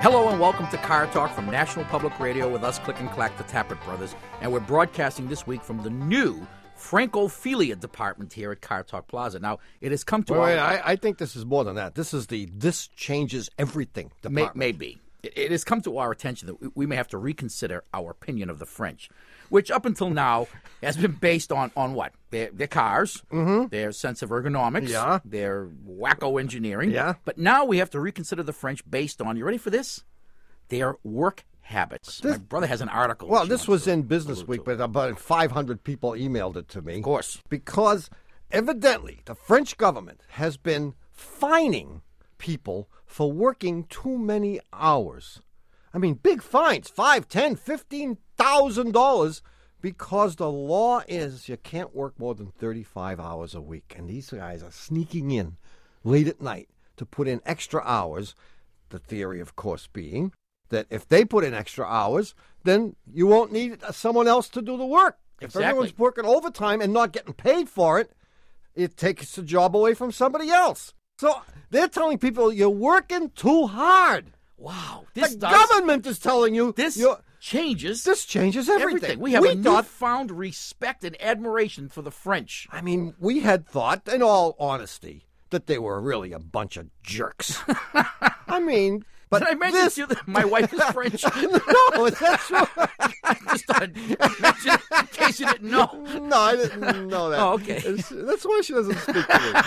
Hello and welcome to Car Talk from National Public Radio with us, Click and Clack, the Tappert Brothers. And we're broadcasting this week from the new Francophilia department here at Car Talk Plaza. Now, it has come to I think this is more than that. This is the This Changes Everything department. Maybe. It has come to our attention that we may have to reconsider our opinion of the French, which up until now has been based on what? Their cars, their sense of ergonomics, their wacko engineering. Yeah. But now we have to reconsider the French based on, you ready for this? Their work habits. My brother has an article. Well, this was in Business Week, but about 500 people emailed it to me. Of course. Because evidently the French government has been fining people for working too many hours. I mean, big fines, $5,000, $10,000, $15,000, because the law is you can't work more than 35 hours a week. And these guys are sneaking in late at night to put in extra hours, the theory, of course, being that if they put in extra hours, then you won't need someone else to do the work. Exactly. If everyone's working overtime and not getting paid for it, it takes the job away from somebody else. So they're telling people you're working too hard. Wow. Government is telling you this changes. This changes everything. We have a newfound respect and admiration for the French. I mean, we had thought, in all honesty, that they were really a bunch of jerks. I mean, but did I mention to you that my wife is French? No, that's true. I just thought I'd mention it in case you didn't know. No, I didn't know that. Oh, okay. That's why she doesn't speak to me.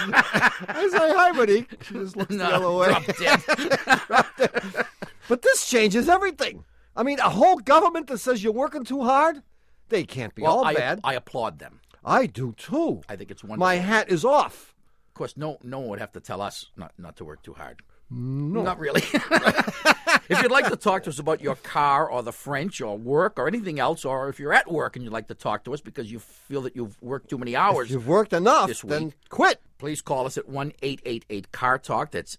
I say, hi, buddy. She just looks the other way. Drop dead. But this changes everything. I mean, a whole government that says you're working too hard, they can't be all bad. I applaud them. I do, too. I think it's wonderful. My hat is off. Of course, no one would have to tell us not to work too hard. No. Not really. If you'd like to talk to us about your car or the French or work or anything else, or if you're at work and you'd like to talk to us because you feel that you've worked too many hours, if you've worked enough, this week, then quit. Please call us at 1-888-CAR-TALK. That's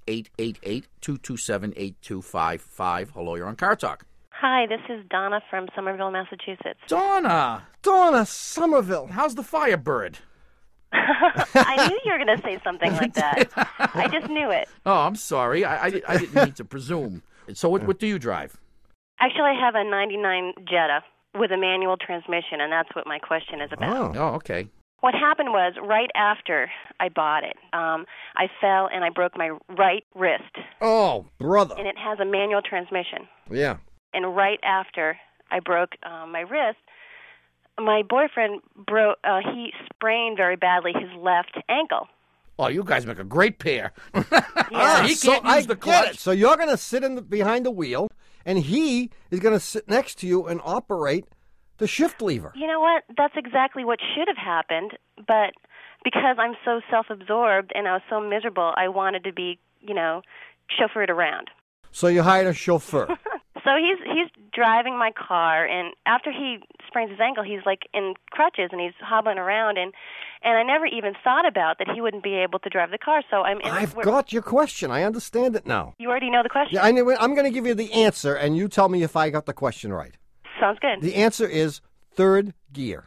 888-227-8255. Hello, you're on Car Talk. Hi, this is Donna from Somerville, Massachusetts. Donna Somerville. How's the Firebird? I knew you were going to say something like that. I just knew it. Oh, I'm sorry. I didn't mean to presume. So what do you drive? Actually, I have a 99 Jetta with a manual transmission, and that's what my question is about. Oh, okay. What happened was, right after I bought it, I fell and I broke my right wrist. Oh, brother. And it has a manual transmission. Yeah. And right after I broke my wrist, my boyfriend he sprained very badly his left ankle. Oh, you guys make a great pair. Yeah. He can't use the clutch. Get it. So you're going to sit behind the wheel, and he is going to sit next to you and operate the shift lever. You know what? That's exactly what should have happened, but because I'm so self-absorbed and I was so miserable, I wanted to be, chauffeured around. So you hired a chauffeur. So he's driving my car, and after he sprains his ankle, he's like in crutches and he's hobbling around, and I never even thought about that he wouldn't be able to drive the car. So I've got your question. I understand it now. You already know the question. Yeah, I'm going to give you the answer, and you tell me if I got the question right. Sounds good. The answer is third gear.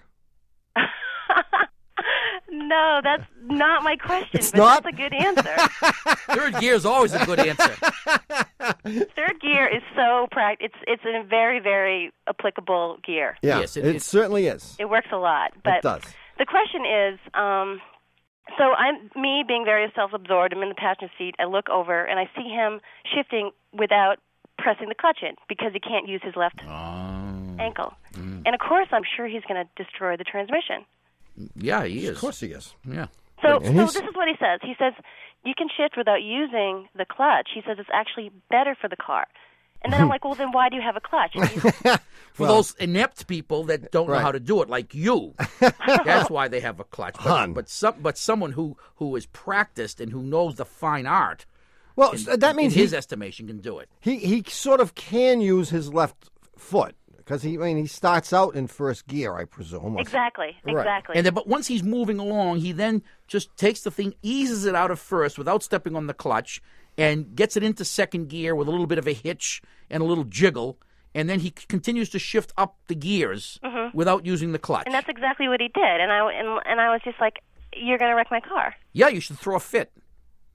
No, that's not my question, That's a good answer. Third gear is always a good answer. Third gear is so practical. It's a very, very applicable gear. Yeah, yes, it certainly is. It works a lot. But it does. The question is, so I'm me being very self-absorbed. I'm in the passenger seat. I look over, and I see him shifting without pressing the clutch in because he can't use his left ankle. And, of course, I'm sure he's going to destroy the transmission. Yeah, he is. Of course he is. Yeah. So this is what he says. He says, you can shift without using the clutch. He says it's actually better for the car. And then I'm like, well, then why do you have a clutch? For those inept people that don't know how to do it, like you, that's why they have a clutch. But someone who is practiced and who knows the fine art, well, that means in his estimation, can do it. He sort of can use his left foot. Because he starts out in first gear, I presume. Exactly. And but once he's moving along, he then just takes the thing, eases it out of first without stepping on the clutch, and gets it into second gear with a little bit of a hitch and a little jiggle, and then he continues to shift up the gears without using the clutch. And that's exactly what he did. And I was just like, you're going to wreck my car. Yeah, you should throw a fit.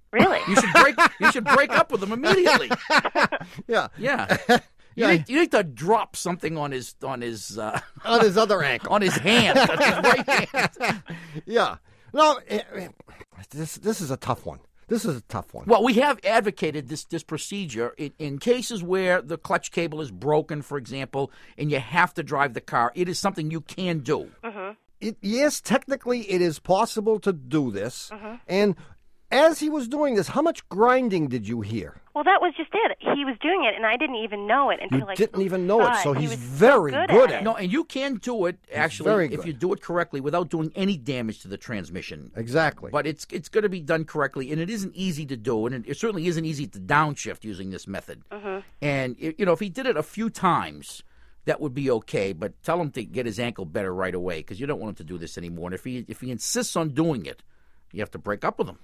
Really? You should break up with him immediately. Yeah. Yeah. You need to drop something on his On his other ankle. on his hand, on his right hand. Yeah. No, this is a tough one. This is a tough one. Well, we have advocated this procedure in cases where the clutch cable is broken, for example, and you have to drive the car. It is something you can do. Yes, technically it is possible to do this. And as he was doing this, how much grinding did you hear? Well, that was just it. He was doing it, and I didn't even know it until You didn't even know it, so he he's was very so good at at it. No, and you can do it, very actually, if good. you do it correctly without doing any damage to the transmission. Exactly. But it's going to be done correctly, and it isn't easy to do, and it certainly isn't easy to downshift using this method. And, if he did it a few times, that would be okay, but tell him to get his ankle better right away, because you don't want him to do this anymore. And if he insists on doing it, you have to break up with him.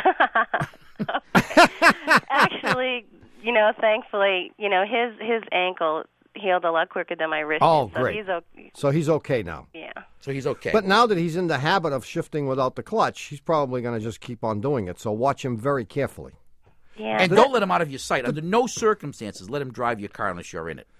Actually, thankfully, his ankle healed a lot quicker than my wrist. Oh, did, so great. He's okay. So he's okay now. Yeah. So he's okay. But now that he's in the habit of shifting without the clutch, he's probably going to just keep on doing it. So watch him very carefully. Yeah. and don't let him out of your sight. Under no circumstances, let him drive your car unless you're in it.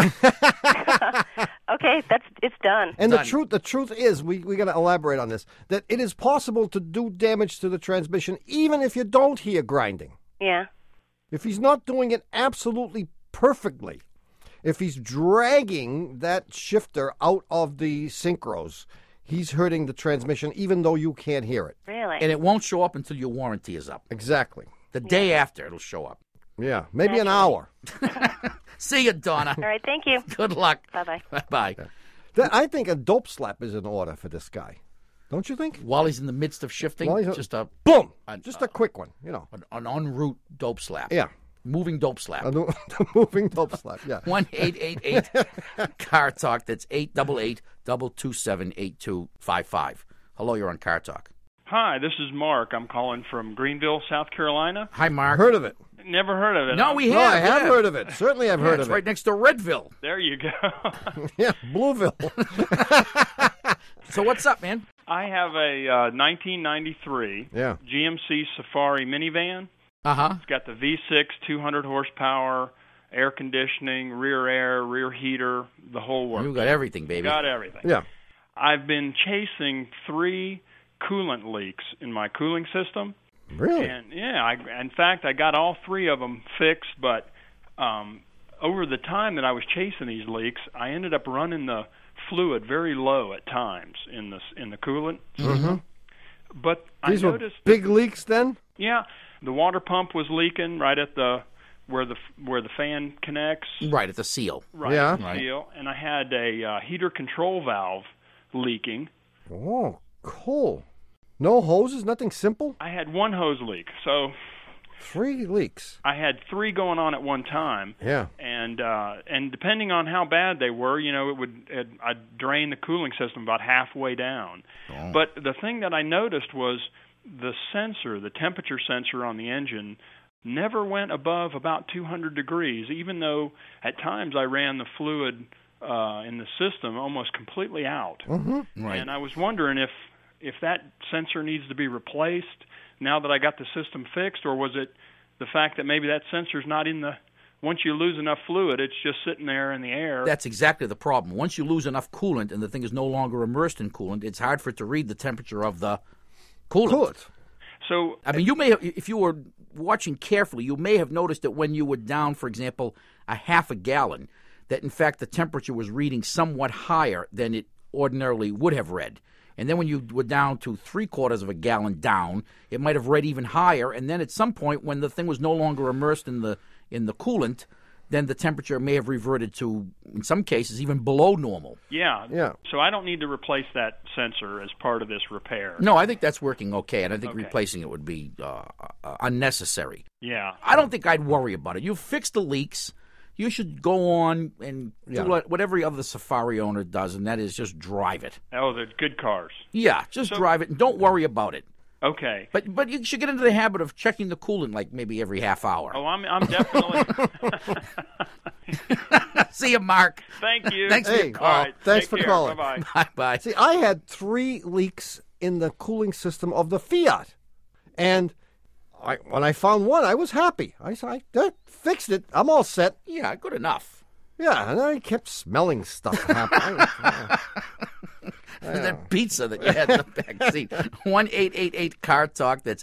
Okay, it's done. And Done. the truth is, we got to elaborate on this, that it is possible to do damage to the transmission even if you don't hear grinding. Yeah. If he's not doing it absolutely perfectly, if he's dragging that shifter out of the synchros, he's hurting the transmission even though you can't hear it. Really? And it won't show up until your warranty is up. Exactly. The day after, it'll show up. Yeah, maybe an hour. See you, Donna. All right, thank you. Good luck. Bye-bye. Bye. I think a dope slap is in order for this guy. Don't you think? While he's in the midst of shifting, While he's- just a Boom! Just a quick one, an en route dope slap. Yeah. Moving dope slap. The moving dope slap, yeah. 1-888 Talk. That's 888-227-8255. Hello, you're on Car Talk. Hi, this is Mark. I'm calling from Greenville, South Carolina. Hi, Mark. Heard of it? Never heard of it. No, we No, have. I have yeah. heard of it. Certainly I've Yeah, heard it's of right it. next to Redville. There you go. Yeah, Blueville. So what's up, man? I have a 1993 Yeah. GMC Safari minivan. Uh-huh. It's got the V6, 200 horsepower, air conditioning, rear air, rear heater, the whole works. You got everything, baby. Got everything. Yeah. I've been chasing 3 coolant leaks in my cooling system. Really? And yeah, in fact, I got all 3 of them fixed, but over the time that I was chasing these leaks, I ended up running the fluid very low at times in the coolant. Mm-hmm. But These I were noticed, big leaks then? yeah, the water pump was leaking right at where the fan connects, Right, at the seal. right Yeah. at the seal, and I had a heater control valve leaking. Oh, cool. No hoses, nothing simple? I had 1 hose leak, so 3 leaks. I had 3 going on at one time. Yeah. And depending on how bad they were, I'd drain the cooling system about halfway down. Oh. But the thing that I noticed was the sensor, the temperature sensor on the engine, never went above about 200 degrees, even though at times I ran the fluid in the system almost completely out. Mm-hmm. Right. And I was wondering if that sensor needs to be replaced now that I got the system fixed, or was it the fact that maybe that sensor's not in the... Once you lose enough fluid, it's just sitting there in the air. That's exactly the problem. Once you lose enough coolant and the thing is no longer immersed in coolant, it's hard for it to read the temperature of the coolant. Cool. So, I mean, you may have, if you were watching carefully, you may have noticed that when you were down, for example, a half a gallon, that in fact the temperature was reading somewhat higher than it ordinarily would have read. And then when you were down to 3/4 of a gallon down, it might have read even higher. And then at some point, when the thing was no longer immersed in the coolant, then the temperature may have reverted to, in some cases, even below normal. Yeah. So I don't need to replace that sensor as part of this repair. No, I think that's working okay, and I think Okay. replacing it would be unnecessary. Yeah. I don't think I'd worry about it. You've fixed the leaks. You should go on and do what every other Safari owner does, and that is just drive it. Oh, they're good cars. Yeah, just drive it, and don't worry about it. Okay. But you should get into the habit of checking the coolant like maybe every half hour. Oh, I'm definitely... See you, Mark. Thank you. Thanks for Hey, your call. All right. thanks Take for care. calling. Bye-bye. Bye-bye. See, I had 3 leaks in the cooling system of the Fiat. And when I found one, I was happy. I fixed it. I'm all set. Yeah, good enough. Yeah, and I kept smelling stuff happening. That pizza that you had in the back seat. 1-888 Talk. That's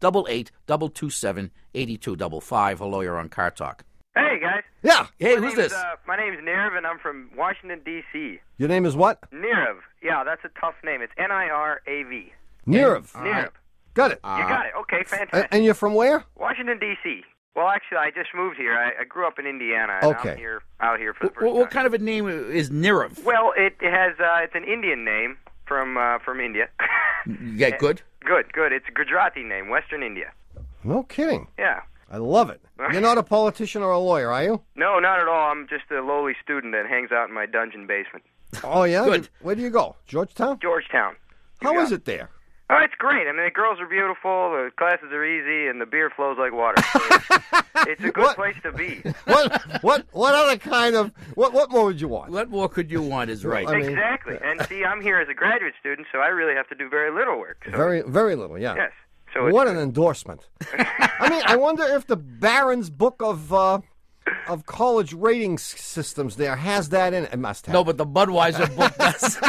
888-227-8255. Hello, you're on Car Talk. Hey, guys. Yeah. Hey, who's this? My name's Nirav, and I'm from Washington, D.C. Your name is what? Nirav. Yeah, that's a tough name. It's Nirav. Nirav. Nirav. Got it. You got it. Okay, fantastic. And you're from where? Washington, D.C. Well, actually, I just moved here. I grew up in Indiana, and Okay. I'm out here for the first What time. kind of a name is Nirav? Well, it has it's an Indian name from India. Yeah, good. Good. It's a Gujarati name, Western India. No kidding. Yeah. I love it. You're not a politician or a lawyer, are you? No, not at all. I'm just a lowly student that hangs out in my dungeon basement. Oh, yeah? Good. Where do you go? Georgetown? Georgetown. How is it there? Oh, it's great. I mean, the girls are beautiful, the classes are easy, and the beer flows like water. So it's a good What? place to be. What other kind of, what more would you want? What more could you want is right. I mean- Exactly. And see, I'm here as a graduate student, so I really have to do very little work. So, Very, very little, yeah. Yes. So it's What an endorsement. I mean, I wonder if the Barron's book of college rating systems there has that in it. It must have. No, but the Budweiser book does.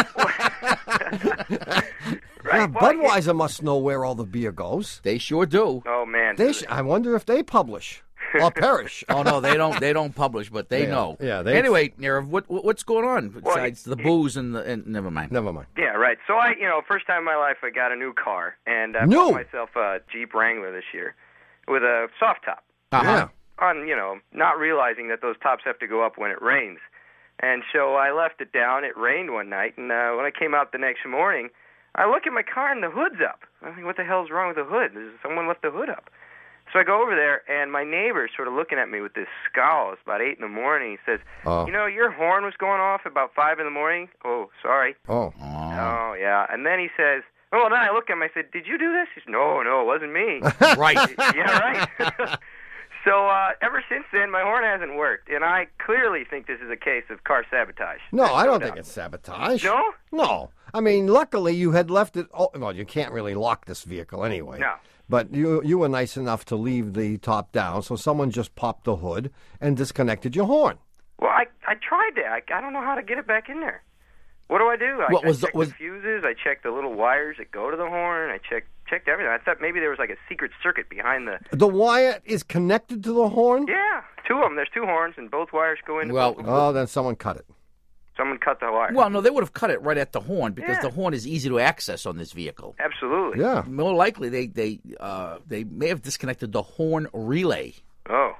Yeah, Budweiser must know where all the beer goes. They sure do. Oh, man. I wonder if they publish or perish. Oh no, they don't. They don't publish, but they know. Yeah, Anyway, Nirav, what's going on besides the booze and never mind. Never mind. Yeah, right. So first time in my life, I got a new car, and I New? bought myself a Jeep Wrangler this year with a soft top. Uh-huh. Yeah. Not realizing that those tops have to go up when it rains. And so I left it down. It rained one night, and when I came out the next morning, I look at my car and the hood's up. I think, what the hell's wrong with the hood? Someone left the hood up. So I go over there, and my neighbor's sort of looking at me with this scowl. It's about 8 in the morning. He says, Oh. your horn was going off about 5 in the morning? Oh, sorry. Oh. Oh, yeah. And then he says, then I look at him, I said, did you do this? He said, no, it wasn't me. Right. Yeah, right. So ever since then, my horn hasn't worked, and I clearly think this is a case of car sabotage. No, There's I don't doubt. think it's sabotage. No? No. I mean, luckily you had left it. Oh, well, you can't really lock this vehicle anyway. No. But you were nice enough to leave the top down, so someone just popped the hood and disconnected your horn. Well, I tried that. I don't know how to get it back in there. What do I do? I checked the fuses. I checked the little wires that go to the horn. I checked everything. I thought maybe there was like a secret circuit behind the... The wire is connected to the horn? Yeah, 2 of them. There's 2 horns, and both wires go into Well, both. Oh, then someone cut it. Someone cut the wire. Well, no, they would have cut it right at the horn because Yeah. the horn is easy to access on this vehicle. Absolutely. Yeah. More likely, they may have disconnected the horn relay. Oh,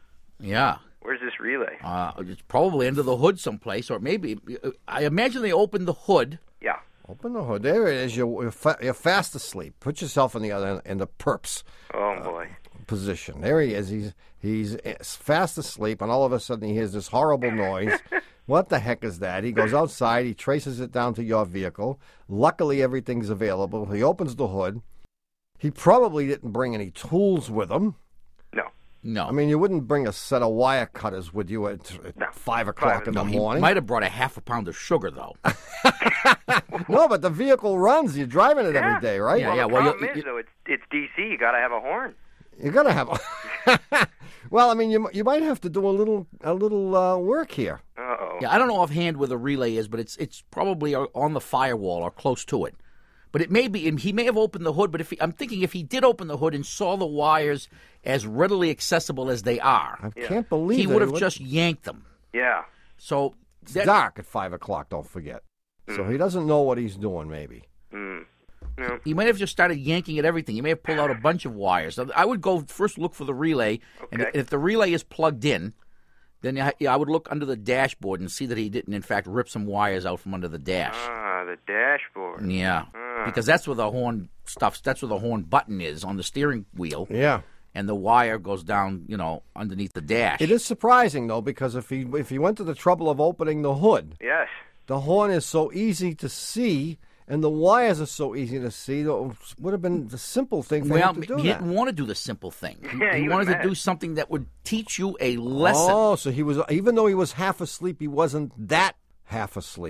Yeah. where's this relay? It's probably under the hood someplace, or maybe I imagine they opened the hood. Yeah. Open the hood. There it is. You're fast asleep. Put yourself in the other in the perps Oh, boy. position. There he is. He's fast asleep, and all of a sudden he hears this horrible noise. What the heck is that? He goes outside. He traces it down to your vehicle. Luckily, everything's available. He opens the hood. He probably didn't bring any tools with him. No. I mean, you wouldn't bring a set of wire cutters with you at 5 o'clock in the He morning. might have brought a half a pound of sugar, though. No, but the vehicle runs. You're driving it every day, right? Yeah, Well, the problem is, though, it's D.C. You got to have a horn. You're gonna have a. Well, I mean, you might have to do a little work here. Uh-oh. Yeah, I don't know offhand where the relay is, but it's probably on the firewall or close to it. But it may be, and he may have opened the hood, but I'm thinking if he did open the hood and saw the wires as readily accessible as they are, I can't believe he that would have just yanked them. Yeah. So It's dark at 5 o'clock. Don't forget. So he doesn't know what he's doing. Maybe. Mm. he might have just started yanking at everything. He may have pulled out a bunch of wires. I would go first look for the relay, and Okay. if the relay is plugged in, then I would look under the dashboard and see that he didn't, in fact, rip some wires out from under the dash. Ah, the dashboard. Yeah, because that's where the horn stuff. That's where the horn button is on the steering wheel, Yeah. and the wire goes down, underneath the dash. It is surprising though, because if he went to the trouble of opening the hood, Yes. the horn is so easy to see, and the wires are so easy to see. It would have been the simple thing for Well, him to do he that. didn't want to do the simple thing. Yeah, he he was wanted to mad. do something that would teach you a lesson. Oh, so he was, even though he was half asleep, he wasn't that half asleep.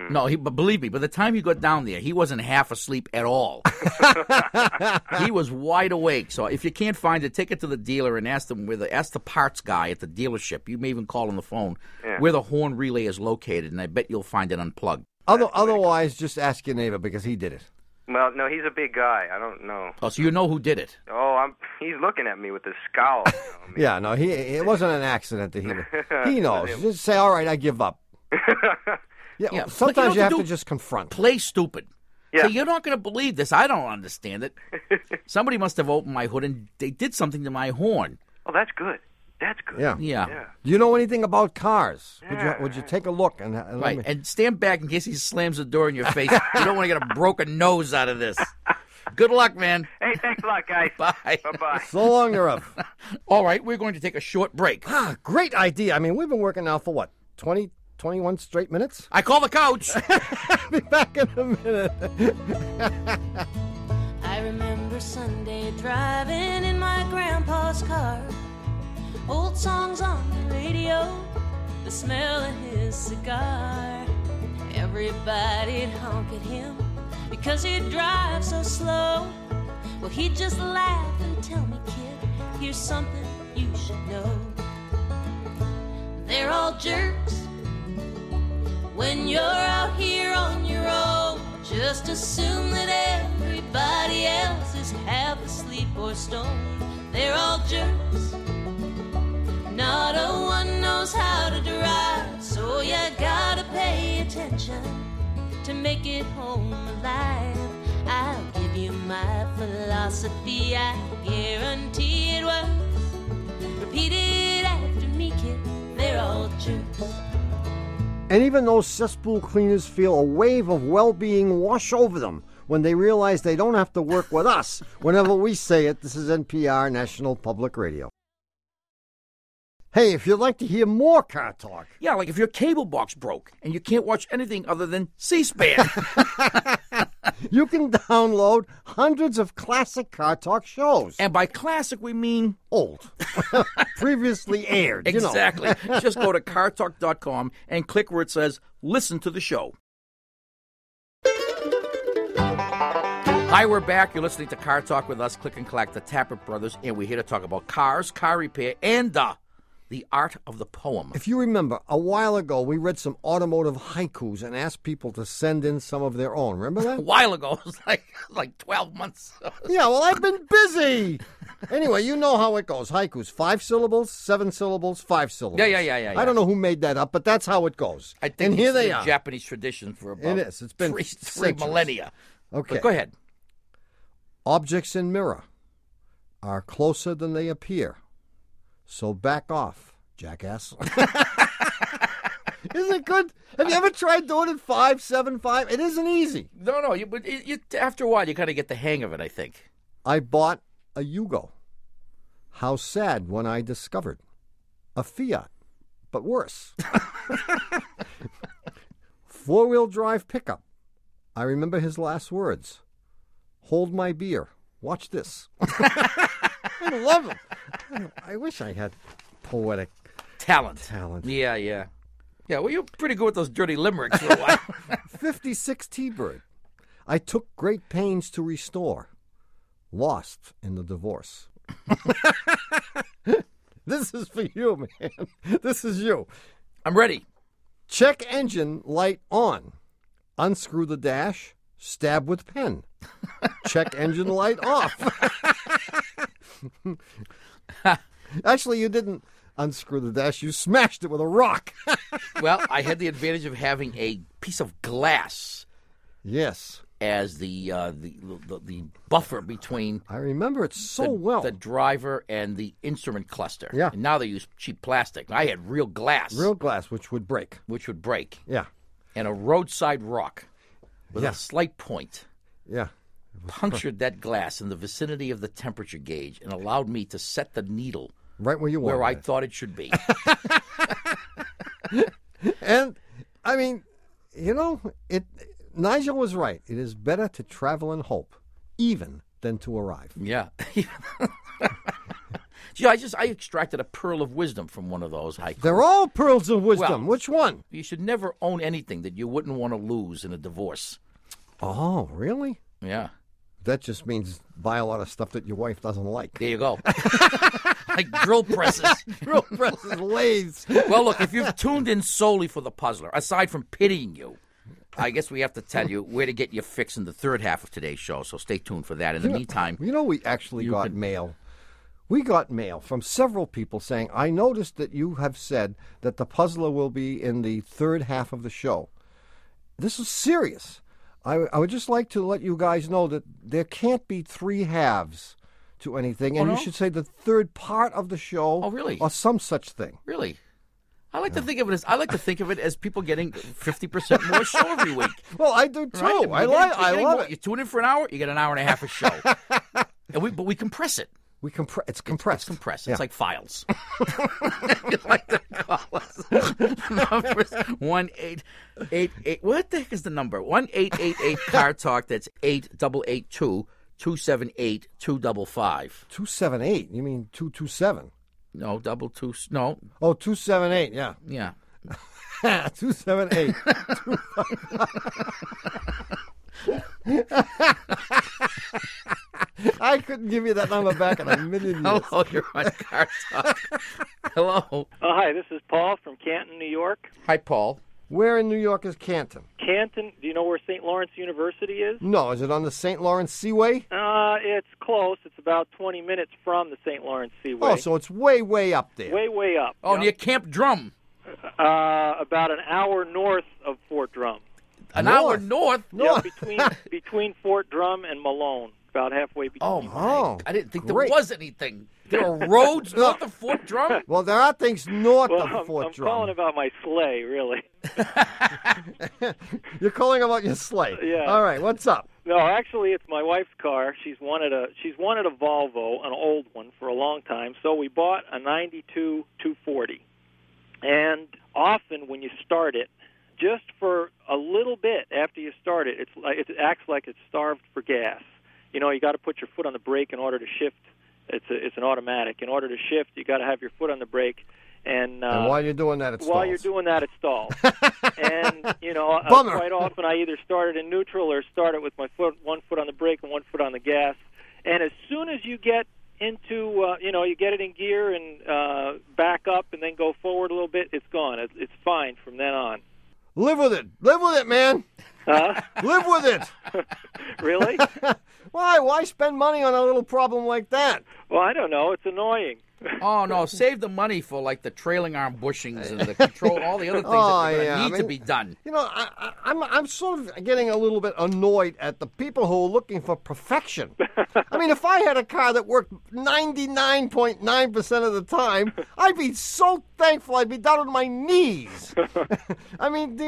No, but believe me, by the time you got down there, he wasn't half asleep at all. He was wide awake. So if you can't find it, take it to the dealer and ask them ask the parts guy at the dealership. You may even call on the phone where the horn relay is located, and I bet you'll find it unplugged. Otherwise, just ask your neighbor because he did it. Well, no, he's a big guy. I don't know. Oh, so you know who did it? Oh, he's looking at me with a scowl. Yeah, no, it wasn't an accident that he knows. Just say, all right, I give up. Yeah, sometimes you have to just confront. Play stupid. Yeah. Say, you're not going to believe this. I don't understand it. Somebody must have opened my hood and they did something to my horn. Oh, that's good. That's good. Yeah. Do you know anything about cars? Would you take a look? Right, and stand back in case he slams the door in your face. You don't want to get a broken nose out of this. Good luck, man. Hey, thanks a lot, guys. Bye. Bye-bye. So long, Nerev. All right, we're going to take a short break. Great idea. I mean, we've been working now for what, 20, 21 straight minutes? I call the coach. I'll be back in a minute. I remember Sunday driving in my grandpa's car. Old songs on the radio, the smell of his cigar. Everybody'd honk at him because he'd drive so slow. Well, he'd just laugh and tell me, kid, here's something you should know. They're all jerks when you're out here on your own. Just assume that everybody else is half asleep or stoned. They're all jerks. Not a one knows how to drive, so you gotta pay attention to make it home alive. I'll give you my philosophy, I guarantee it works. Repeat it after me, kid, they're all jerks. And even those cesspool cleaners feel a wave of well-being wash over them when they realize they don't have to work with us whenever we say it. This is NPR, National Public Radio. Hey, if you'd like to hear more car talk. Yeah, like if your cable box broke and you can't watch anything other than C-SPAN. You can download hundreds of classic car talk shows. And by classic, we mean Old. Previously aired. Exactly. Just go to cartalk.com and click where it says, listen to the show. Hi, we're back. You're listening to Car Talk with us, Click and Clack, the Tappert Brothers, and we're here to talk about cars, car repair, and the art of the poem. If you remember, a while ago, we read some automotive haikus and asked people to send in some of their own. Remember that? A while ago. It was like 12 months. Yeah, well, I've been busy. Anyway, you know how it goes. Haikus, 5 syllables, 7 syllables, 5 syllables. Yeah. I don't know who made that up, but that's how it goes. I think and here it's they the are. Japanese tradition for about It is. It's been three millennia. Okay. But go ahead. Objects in mirror are closer than they appear. So back off, jackass. Isn't it good? Have you ever tried doing it 5, 7, 5? It isn't easy. No. But after a while, you kind of get the hang of it, I think. I bought a Yugo. How sad when I discovered a Fiat, but worse. 4-wheel drive pickup. I remember his last words. Hold my beer. Watch this. I love him. I wish I had poetic Talent. Yeah. Yeah, well, you're pretty good with those dirty limericks for a while. 56 T-Bird. I took great pains to restore. Lost in the divorce. This is for you, man. This is you. I'm ready. Check engine light on. Unscrew the dash. Stab with pen. Check engine light off. Actually, you didn't unscrew the dash. You smashed it with a rock. Well, I had the advantage of having a piece of glass Yes. as the buffer between I remember it so well. the driver and the instrument cluster. Yeah. And now they use cheap plastic. I had real glass. Real glass, which would break. Which would break. Yeah. And a roadside rock with Yeah. a slight point Yeah. punctured that glass in the vicinity of the temperature gauge and allowed me to set the needle Right where you wanted where I it. thought it should be. And, I mean, Nigel was right. It is better to travel in hope, even than to arrive. Yeah. Gee, I extracted a pearl of wisdom from one of those haikus. They're all pearls of wisdom. Well- Which one? You should never own anything that you wouldn't want to lose in a divorce. Oh, really? Yeah. That just means buy a lot of stuff that your wife doesn't like. There you go. Like drill presses. Drill presses, lathes. Well, look, if you've tuned in solely for the puzzler, aside from pitying you, I guess we have to tell you where to get your fix in the third half of today's show, so stay tuned for that. In the meantime, You know, we actually got mail. We got mail from several people saying, I noticed that you have said that the puzzler will be in the third half of the show. This is serious. I would just like to let you guys know that there can't be three halves to anything, and no? you should say the third part of the show. Oh, really? Or some such thing. really, I like to think of it as people getting 50% more show every week. Well, I do too. Right? I love more. it. You tune in for an hour, you get an hour and a half of show. But we compress it. It's compressed. It's compressed. Yeah. It's like files. You like to call us. Numbers 1-888. What the heck is the number? 1-888 Car Talk. That's 888-278-255. 278. You mean 227? No, double two. No, Oh, 278. Yeah. yeah. 278. I couldn't give you that number back in a million years. Hello, you're on Car Talk. Hello. Hi, this is Paul from Canton, New York. Hi, Paul. Where in New York is Canton? Canton, do you know where St. Lawrence University is? No, is it on the St. Lawrence Seaway? It's close. It's about 20 minutes from the St. Lawrence Seaway. Oh, so it's way, way up there. way up. Oh, yeah. near Camp Drum. About an hour north of Fort Drum. An hour north. Yeah, between Fort Drum and Malone, about halfway between. Oh, my. Oh, I didn't think great. there was anything. There are roads north of Fort Drum? Well, there are things north Well, of Fort I'm Drum. calling about my sleigh, really. You're calling about your sleigh. Yeah. All right, what's up? No, actually, it's my wife's car. She's wanted a Volvo, an old one, for a long time. So we bought a '92 240. And often when you start it, just for a little bit after you start it, it acts like it's starved for gas. You know, you got to put your foot on the brake in order to shift. It's an automatic. In order to shift, you got to have your foot on the brake. And while you're doing that, it stalls. While you're doing that, it stalls. And, you know, Bummer. quite often I either start it in neutral or start it with my one foot on the brake and one foot on the gas. And as soon as you get into, you get it in gear and back up and then go forward a little bit, it's gone. It's fine from then on. Live with it. Live with it, man. Live with it. Really? Why spend money on a little problem like that? Well, I don't know. It's annoying. Oh, no, save the money for, like, the trailing arm bushings and the control, all the other things that are going to need to be done. You know, I'm sort of getting a little bit annoyed at the people who are looking for perfection. I mean, if I had a car that worked 99.9% of the time, I'd be so thankful I'd be down on my knees. I mean,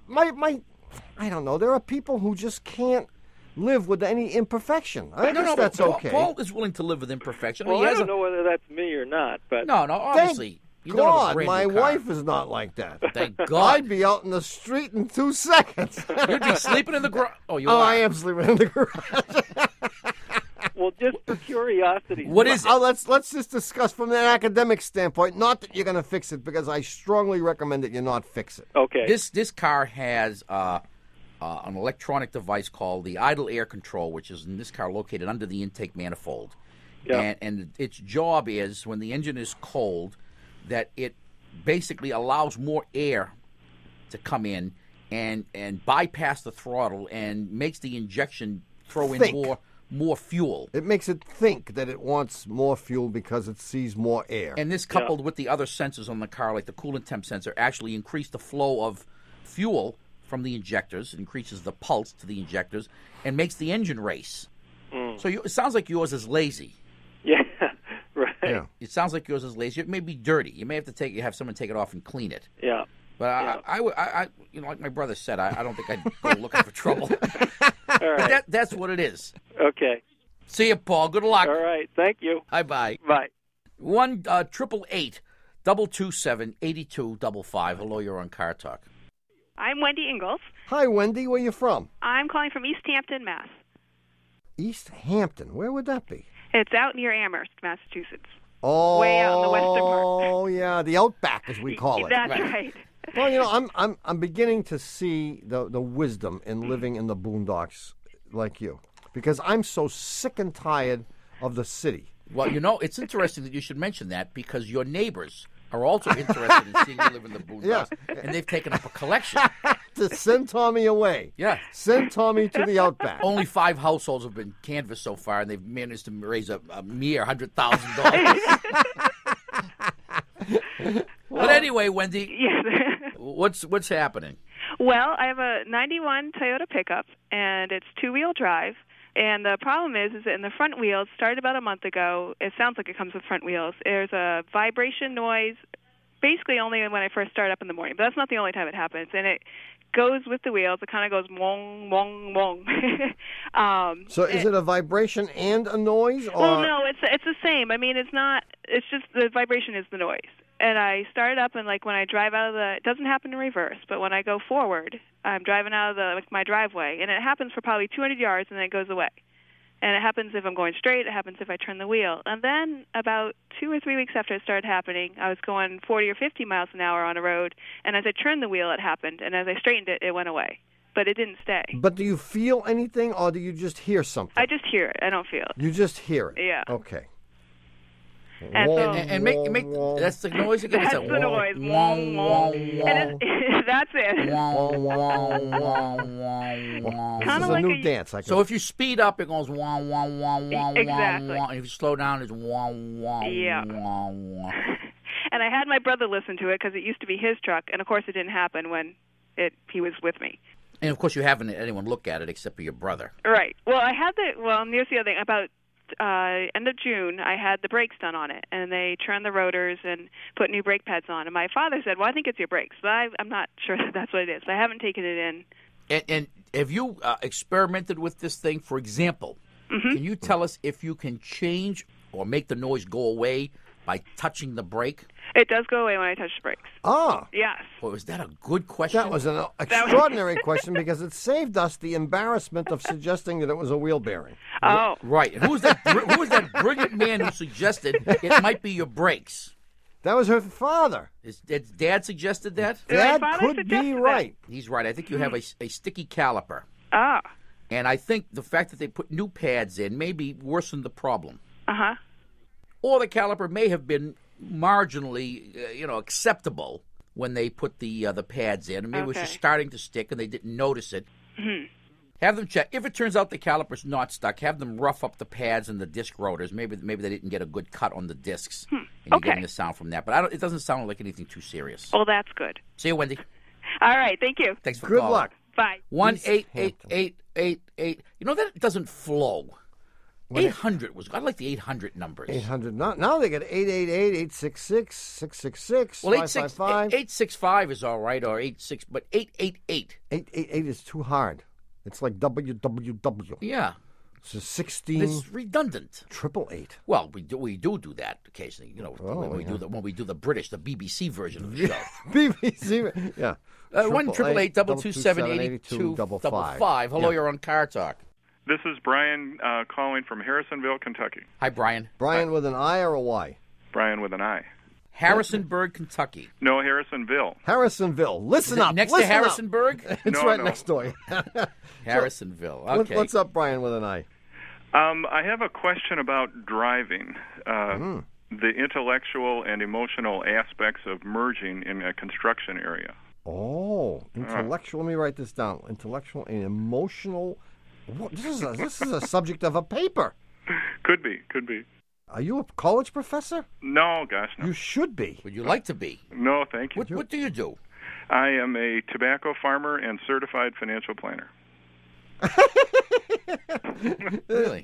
I don't know, there are people who just can't live with any imperfection. I guess that's Paul, okay. Paul is willing to live with imperfection. Well, he I has don't know whether that's me or not, but No, obviously. You don't have a God, brand my new car. wife is not like that. Thank I'd God. be out in the street in 2 seconds. You'd be sleeping in the garage. Oh, you Oh, are. I am sleeping in the garage. well, just for curiosity. What is it? Let's just discuss from an academic standpoint. Not that you're going to fix it, because I strongly recommend that you not fix it. Okay. This car has an electronic device called the idle air control, which is in this car located under the intake manifold. Yeah. And its job is, when the engine is cold, that it basically allows more air to come in and bypass the throttle and makes the injection throw in Think. more fuel. It makes it think that it wants more fuel because it sees more air. And this, coupled with the other sensors on the car, like the coolant temp sensor, actually increase the flow of fuel from the injectors, increases the pulse to the injectors, and makes the engine race. So it sounds like yours is lazy. Yeah, right. Yeah. It sounds like yours is lazy. It may be dirty. You may have to have someone take it off and clean it. Yeah. But I like my brother said, I don't think I'd go looking for trouble. All right. But that's what it is. Okay. See you, Paul. Good luck. All right. Thank you. Bye. Bye. 1-888-227-8255. Hello, you're on Car Talk. I'm Wendy Ingalls. Hi, Wendy. Where you from? I'm calling from East Hampton, Mass. East Hampton. Where would that be? It's out near Amherst, Massachusetts. Oh, way out in the western part. Oh, yeah, the outback, as we call it. That's right. Well, you know, I'm beginning to see the wisdom in living in the boondocks like you, because I'm so sick and tired of the city. Well, you know, it's interesting that you should mention that because your neighbors are also interested in seeing you live in the boondocks, and they've taken up a collection. To send Tommy away. Yeah. Send Tommy to the outback. Only 5 households have been canvassed so far, and they've managed to raise a mere $100,000. But anyway, Wendy, Yes. what's happening? Well, I have a 91 Toyota pickup, and it's 2-wheel drive. And the problem is that in the front wheels, started about a month ago, it sounds like it comes with front wheels. There's a vibration noise, basically only when I first start up in the morning. But that's not the only time it happens. And it goes with the wheels. It kind of goes wong, wong, wong. So is it a vibration and a noise? Or? Well, no, it's the same. I mean, it's not. It's just the vibration is the noise. And I start up, and like when I drive out of it doesn't happen in reverse, but when I go forward, I'm driving out of my driveway, and it happens for probably 200 yards, and then it goes away. And it happens if I'm going straight. It happens if I turn the wheel. And then about 2 or 3 weeks after it started happening, I was going 40 or 50 miles an hour on a road, and as I turned the wheel, it happened. And as I straightened it, it went away. But it didn't stay. But do you feel anything, or do you just hear something? I just hear it. I don't feel it. You just hear it? Yeah. Okay. And so, And make that's the noise again. that's the noise. Wong, wong. That's it. This is a new dance. So if you speed up, it goes wong, wong, wong, wong, Exactly. wong. And if you slow down, it's wong, wong, Yeah. wong, wong. And I had my brother listen to it because it used to be his truck, and of course it didn't happen when he was with me. And of course, you haven't had anyone look at it except for your brother. Right. Well, here's the other thing. About end of June, I had the brakes done on it, and they turned the rotors and put new brake pads on. And my father said, well, I think it's your brakes, but I'm not sure that that's what it is. But I haven't taken it in. And have you experimented with this thing? For example, can you tell us if you can change or make the noise go away by touching the brake? It does go away when I touch the brakes. Ah. Yes. Well, is that a good question? That was an extraordinary question because it saved us the embarrassment of suggesting that it was a wheel bearing. Oh. Right. Who was that brilliant man who suggested it might be your brakes? That was her father. Did Dad suggested that? Dad My father could be suggested that. right. He's right. I think you have a sticky caliper. Ah. And I think the fact that they put new pads in maybe worsened the problem. Uh-huh. Or the caliper may have been marginally, acceptable when they put the pads in. And maybe it was just starting to stick and they didn't notice it. Mm-hmm. Have them check. If it turns out the caliper's not stuck, have them rough up the pads and the disc rotors. Maybe they didn't get a good cut on the discs. And you're getting the sound from that. But it doesn't sound like anything too serious. Oh, that's good. See you, Wendy. All right. Thank you. Thanks for Good calling. luck. Bye. 1-888-888. That doesn't flow. 800 was. I like the 800 numbers. 800. Now they got 888-866-666, Well, 555. 865 is all right, or 86, but 888. 888 is too hard. It's like www. Yeah. So 16. It's redundant. 888. Well, we do that occasionally. When we do the British, the BBC version of the show. BBC. Yeah. 1-888-227-8255. Hello, you're on Car Talk. This is Brian calling from Harrisonville, Kentucky. Hi, Brian. Brian with an I or a Y? Brian with an I. Harrisonburg, Kentucky. No, Harrisonville. Harrisonville. Listen Is it up. next listen to Harrisonburg? It's No, right no. next door. Harrisonville. Okay. What's up, Brian with an I? I have a question about driving. The intellectual and emotional aspects of merging in a construction area. Oh, intellectual. Let me write this down. Intellectual and emotional. This is a subject of a paper. Could be. Are you a college professor? No, gosh, no. You should be. Would you like to be? No, thank you. What do you do? I am a tobacco farmer and certified financial planner. Really?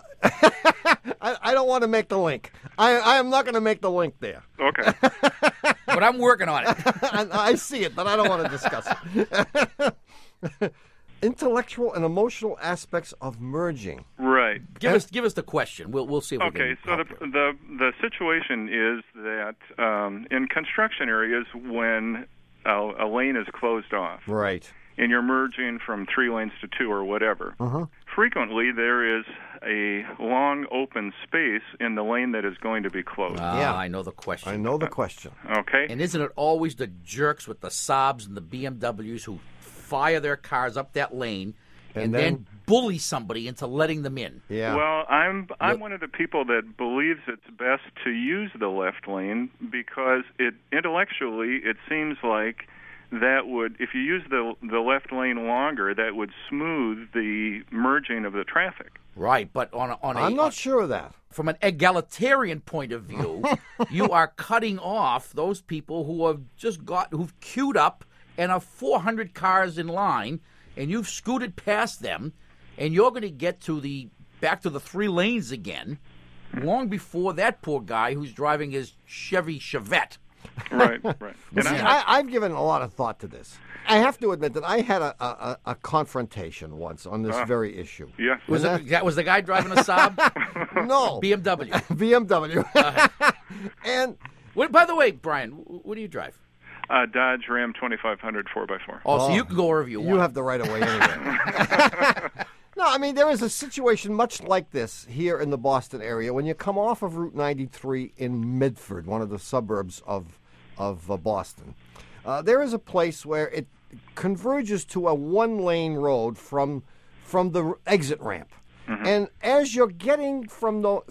I don't want to make the link. I am not going to make the link there. Okay. But I'm working on it. I see it, but I don't want to discuss it. Intellectual and emotional aspects of merging. Right. Give us the question. We'll see if we Okay, can. so the situation is that in construction areas, when a lane is closed off, Right. and you're merging from 3 lanes to 2 or whatever, frequently there is a long open space in the lane that is going to be closed. Yeah. I know the question. I know the question. Okay? And isn't it always the jerks with the Saabs and the BMWs who fire their cars up that lane and then bully somebody into letting them in? Yeah. Well, I'm one of the people that believes it's best to use the left lane because intellectually it seems like that would, if you use the left lane longer, that would smooth the merging of the traffic. Right, but I'm not sure of that. From an egalitarian point of view, you are cutting off those people who have who've queued up and are 400 cars in line, and you've scooted past them, and you're going to get back to the 3 lanes again, long before that poor guy who's driving his Chevy Chevette. Right. And See, I've given a lot of thought to this. I have to admit that I had a confrontation once on this very issue. Yes. Was the guy driving a Saab? No. BMW. BMW. And By the way, Brian, what do you drive? Dodge Ram 2500 4x4. Oh, so you can go wherever you want. You have the right of way anyway. No, I mean, there is a situation much like this here in the Boston area when you come off of Route 93 in Medford, one of the suburbs of Boston. There is a place where it converges to a one-lane road from the exit ramp. Mm-hmm. And as you're getting from the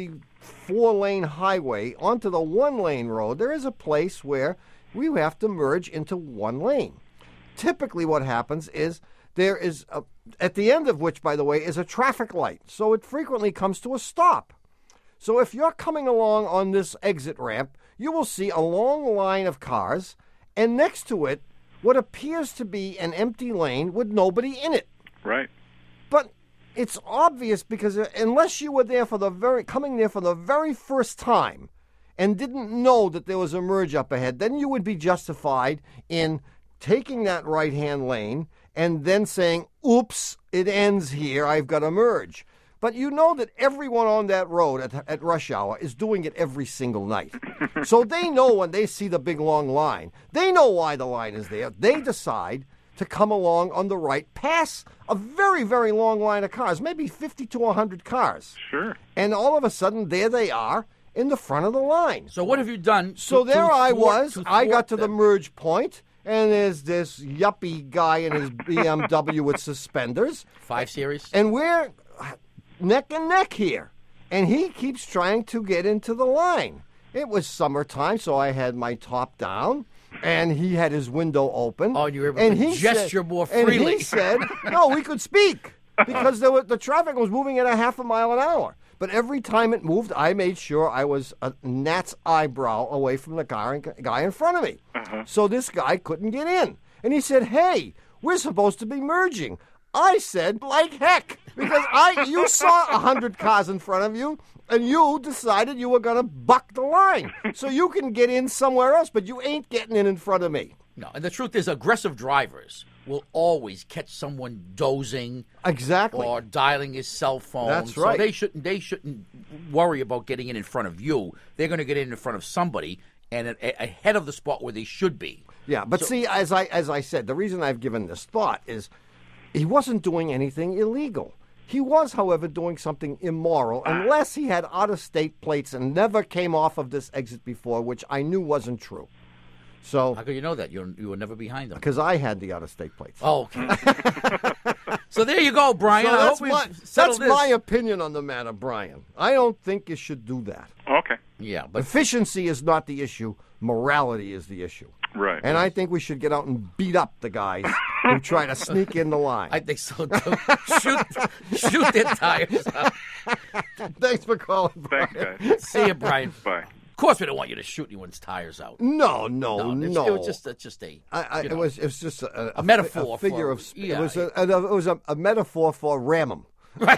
4-lane highway onto the one-lane road, there is a place where we have to merge into one lane. Typically what happens is there is, at the end of which, by the way, is a traffic light. So it frequently comes to a stop. So if you're coming along on this exit ramp, you will see a long line of cars, and next to it, what appears to be an empty lane with nobody in it. Right. But it's obvious because unless you were there coming there for the very first time and didn't know that there was a merge up ahead, then you would be justified in taking that right-hand lane and then saying, oops, it ends here, I've got to merge. But you know that everyone on that road at rush hour is doing it every single night. So they know when they see the big long line. They know why the line is there. They decide to come along on the right, pass a very, very long line of cars, maybe 50 to 100 cars. Sure. And all of a sudden, there they are in the front of the line. So what have you done? So there I was. I got to the merge point, and there's this yuppie guy in his BMW with suspenders. 5 Series? And we're neck and neck here. And he keeps trying to get into the line. It was summertime, so I had my top down, and he had his window open. Oh, you were able to gesture more freely. And he said, no, we could speak, because the traffic was moving at a half a mile an hour. But every time it moved, I made sure I was a gnat's eyebrow away from the guy in front of me. Uh-huh. So this guy couldn't get in. And he said, hey, we're supposed to be merging. I said, like heck, because you saw 100 cars in front of you, and you decided you were going to buck the line. So you can get in somewhere else, but you ain't getting in front of me. No, and the truth is aggressive drivers will always catch someone dozing. Exactly. Or dialing his cell phone. That's right. So they shouldn't worry about getting in front of you. They're going to get in front of somebody and ahead of the spot where they should be. Yeah, but see, as I said, the reason I've given this thought is he wasn't doing anything illegal. He was, however, doing something immoral, unless he had out-of-state plates and never came off of this exit before, which I knew wasn't true. So how could you know that? You were never behind them. Because I had the out-of-state plates. Oh, okay. So there you go, Brian. So that's this. my opinion on the matter, Brian. I don't think you should do that. Okay. Yeah, but efficiency is not the issue. Morality is the issue. Right. And I think we should get out and beat up the guys who try to sneak in the line. I think so, too. shoot their tires out. Thanks for calling, Brian. Thanks, guys. See you, Brian. Bye. Of course, we don't want you to shoot anyone's tires out. No. It was just a. It was just a metaphor. A figure for, of. Yeah, it was a metaphor for ram 'em. Right.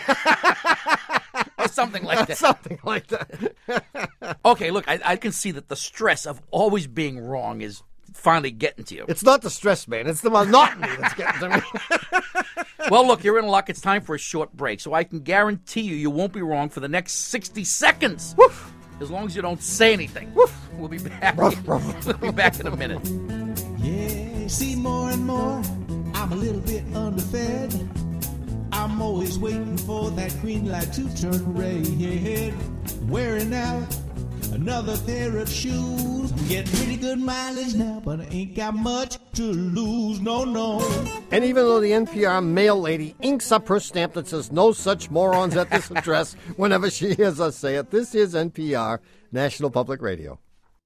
Or something like that. Something like that. Okay, look, I can see that the stress of always being wrong is finally getting to you. It's not the stress, man. It's the monotony that's getting to me. Well, look, you're in luck. It's time for a short break, so I can guarantee you won't be wrong for the next 60 seconds. Woof. As long as you don't say anything. Woof. We'll be back. We'll be back in a minute. Yeah, see more and more, I'm a little bit underfed. I'm always waiting for that green light to turn red. Wearing out another pair of shoes. I'm getting pretty good mileage now, but I ain't got much to lose. No, no. And even though the NPR mail lady inks up her stamp that says no such morons at this address whenever she hears us say it, this is NPR, National Public Radio.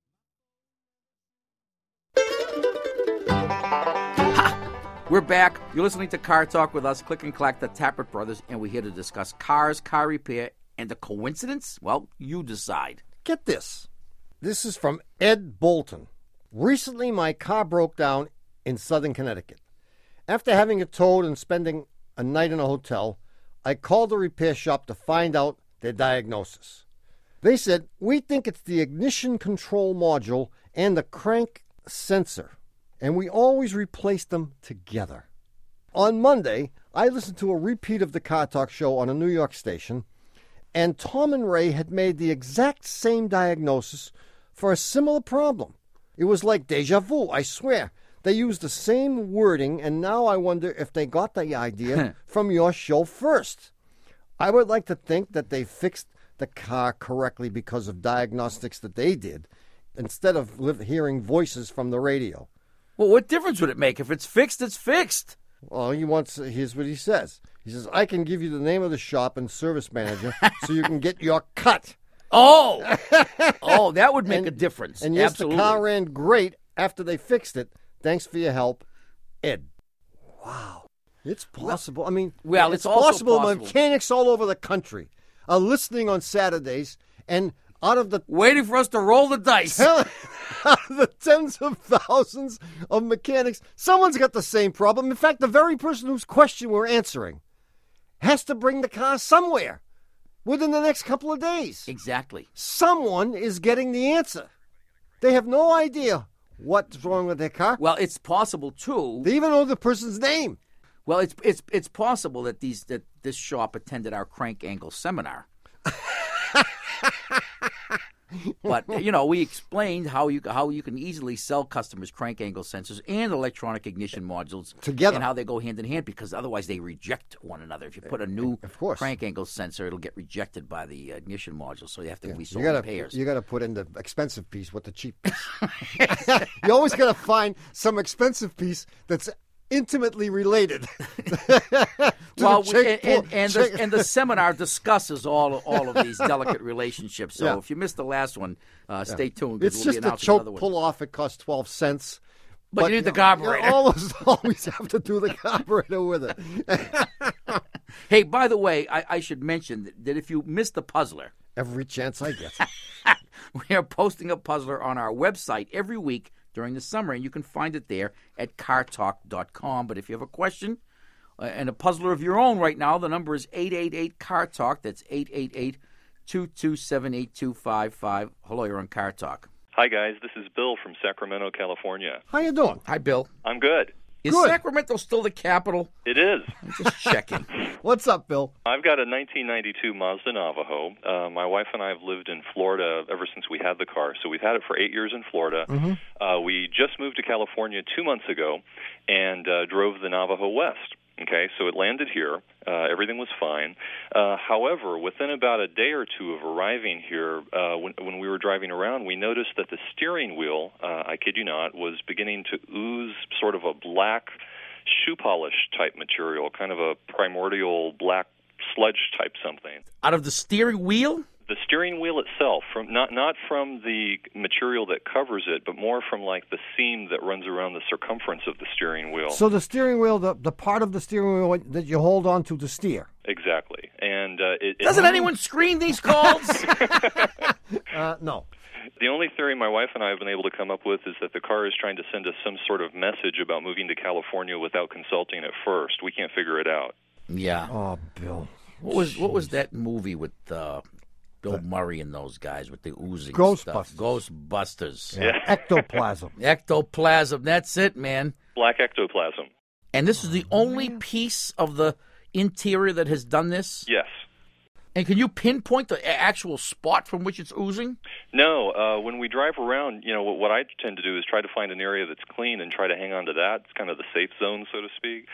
We're back. You're listening to Car Talk with us, Click and Clack, the Tappert Brothers, and we're here to discuss cars, car repair, and a coincidence? Well, you decide. Get this. This is from Ed Bolton. Recently, my car broke down in Southern Connecticut. After having it towed and spending a night in a hotel, I called the repair shop to find out their diagnosis. They said, we think it's the ignition control module and the crank sensor, and we always replace them together. On Monday, I listened to a repeat of the Car Talk show on a New York station, and Tom and Ray had made the exact same diagnosis for a similar problem. It was like deja vu, I swear. They used the same wording, and now I wonder if they got the idea from your show first. I would like to think that they fixed the car correctly because of diagnostics that they did, instead of hearing voices from the radio. Well, what difference would it make? If it's fixed, it's fixed. Well, here's what he says. He says, I can give you the name of the shop and service manager so you can get your cut. Oh, that would make a difference. And yes, Absolutely. the car ran great after they fixed it. Thanks for your help, Ed. Wow. It's possible. I mean, it's also possible. Mechanics all over the country are listening on Saturdays and out of the... waiting for us to roll the dice. Out of the tens of thousands of mechanics, someone's got the same problem. In fact, the very person whose question we're answering has to bring the car somewhere within the next couple of days. Exactly. Someone is getting the answer. They have no idea what's wrong with their car. Well, it's possible, too. They even know the person's name. Well, it's possible that this shop attended our crank angle seminar. But, we explained how you can easily sell customers crank angle sensors and electronic ignition modules together, and how they go hand in hand, because otherwise they reject one another. If you put a new crank angle sensor, it'll get rejected by the ignition module, so you have to be sold in pairs. You got to put in the expensive piece with the cheap piece. You always got to find some expensive piece that's intimately related. Well, and the seminar discusses all of these delicate relationships. So if you missed the last one, stay tuned. It's just a choke pull off. It costs 12 cents. But you need the carburetor. You always have to do the carburetor with it. Hey, by the way, I should mention that if you missed the puzzler, every chance I get, we are posting a puzzler on our website every week during the summer, and you can find it there at cartalk.com. But if you have a question and a puzzler of your own right now, the number is 888-CAR-TALK. That's 888-227-8255. Hello, you're on Car Talk. Hi, guys. This is Bill from Sacramento, California. How you doing? Hi, Bill. I'm good. Is Sacramento still the capital? It is. I'm just checking. What's up, Bill? I've got a 1992 Mazda Navajo. My wife and I have lived in Florida ever since we had the car. So we've had it for 8 years in Florida. Mm-hmm. We just moved to California 2 months ago and drove the Navajo west. Okay, so it landed here. Everything was fine. However, within about a day or two of arriving here, when we were driving around, we noticed that the steering wheel, I kid you not, was beginning to ooze sort of a black shoe polish type material, kind of a primordial black sludge type something. Out of the steering wheel? The steering wheel itself, from not from the material that covers it, but more from like the seam that runs around the circumference of the steering wheel. So the steering wheel, the part of the steering wheel that you hold on to steer. Exactly. And doesn't anyone screen these calls? No. The only theory my wife and I have been able to come up with is that the car is trying to send us some sort of message about moving to California without consulting it first. We can't figure it out. Yeah. Oh, Bill. What was that movie with Bill Murray and those guys with the oozing Ghostbusters. stuff? Ghostbusters. Yeah. Ectoplasm. Ectoplasm. That's it, man. Black ectoplasm. And this is the only piece of the interior that has done this? Yes. And can you pinpoint the actual spot from which it's oozing? No. When we drive around, what I tend to do is try to find an area that's clean and try to hang on to that. It's kind of the safe zone, so to speak.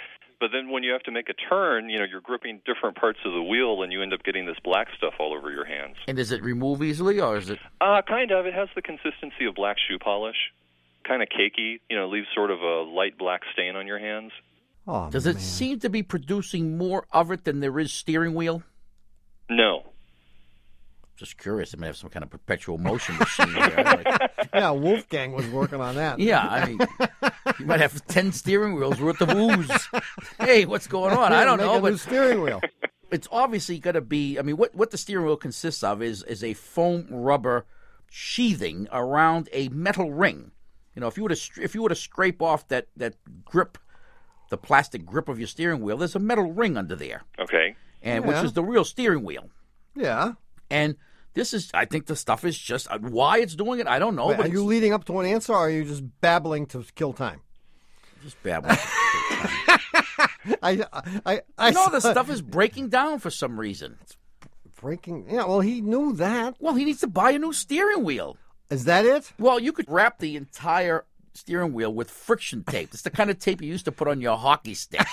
But then when you have to make a turn, you're gripping different parts of the wheel, and you end up getting this black stuff all over your hands. And does it remove easily, or is it? Kind of. It has the consistency of black shoe polish. Kind of cakey. Leaves sort of a light black stain on your hands. Oh, does it seem to be producing more of it than there is steering wheel? No. Just curious. It may have some kind of perpetual motion machine here. Yeah, Wolfgang was working on that. Yeah, I mean, you might have 10 steering wheels worth of ooze. Hey, what's going on? I don't know. But steering wheel. It's obviously got to be. I mean, what the steering wheel consists of is a foam rubber sheathing around a metal ring. If you were to scrape off that grip, the plastic grip of your steering wheel, there's a metal ring under there. Okay. And which is the real steering wheel. Yeah. And I think the stuff is just, why it's doing it, I don't know. Wait, but are you leading up to an answer, or are you just babbling to kill time? Just babbling to kill time. The stuff is breaking down for some reason. It's breaking? Yeah, well, he knew that. Well, he needs to buy a new steering wheel. Is that it? Well, you could wrap the entire steering wheel with friction tape. It's the kind of tape you used to put on your hockey stick.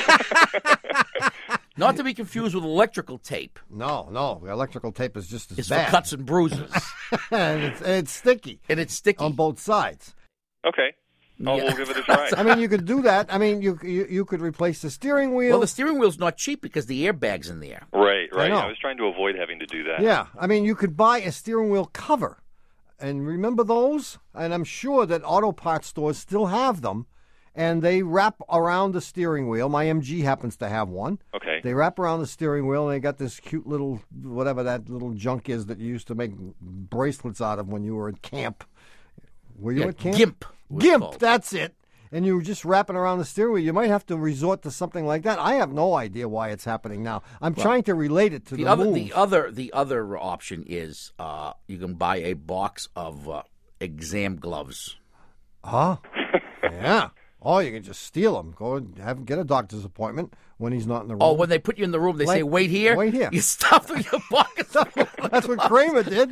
Not to be confused with electrical tape. No. Electrical tape is just as it's bad. It's for cuts and bruises. and it's sticky. And it's sticky. On both sides. Okay. We'll give it a try. I mean, you could do that. I mean, you could replace the steering wheel. Well, the steering wheel's not cheap because the airbag's in there. Right. I was trying to avoid having to do that. Yeah. I mean, you could buy a steering wheel cover. And remember those? And I'm sure that auto parts stores still have them. And they wrap around the steering wheel. My MG happens to have one. Okay. They wrap around the steering wheel, and they got this cute little, whatever that little junk is that you used to make bracelets out of when you were at camp. Were you at camp? GIMP, that's it. And you were just wrapping around the steering wheel. You might have to resort to something like that. I have no idea why it's happening now. I'm trying to relate it to the move. The other option is you can buy a box of exam gloves. Huh? Yeah. Oh, you can just steal them. Go and get a doctor's appointment when he's not in the room. Oh, when they put you in the room, they say, wait here? Wait here. You stuff in your pocket. That's what Kramer did.